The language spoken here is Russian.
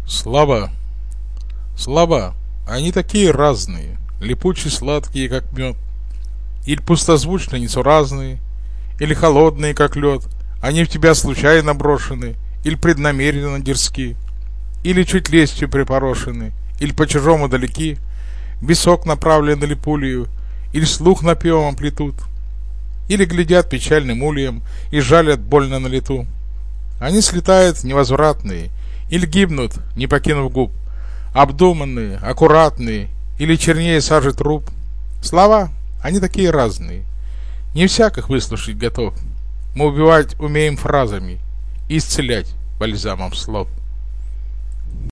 Слова. Слова, они такие разные, липучие, сладкие, как мед, или пустозвучно несуразные, или холодные, как лед. Они в тебя случайно брошены, или преднамеренно дерзки, или чуть лестью припорошены, или по-чужому далеки, висок направлен или пулею, или слух напевом плетут, или глядят печальным ульем и жалят больно на лету. Они слетают невозвратные, или гибнут, не покинув губ, обдуманные, аккуратные, или чернее сажи труп. Слова, они такие разные, не всяк их выслушать готов. Мы убивать умеем фразами и исцелять бальзамом слов.